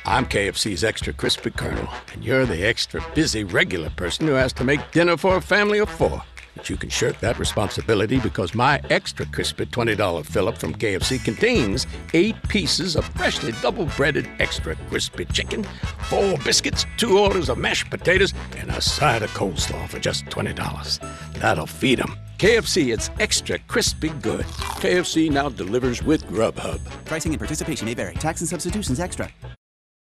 I'm KFC's extra crispy Colonel, and you're the extra busy regular person who has to make dinner for a family of 4. But you can shirk that responsibility because my extra crispy $20 fill-up from KFC contains 8 pieces of freshly double-breaded extra crispy chicken, 4 biscuits, 2 orders of mashed potatoes, and a side of coleslaw for just $20. That'll feed 'em. KFC, it's extra crispy good. KFC now delivers with Grubhub. Pricing and participation may vary. Tax and substitutions extra.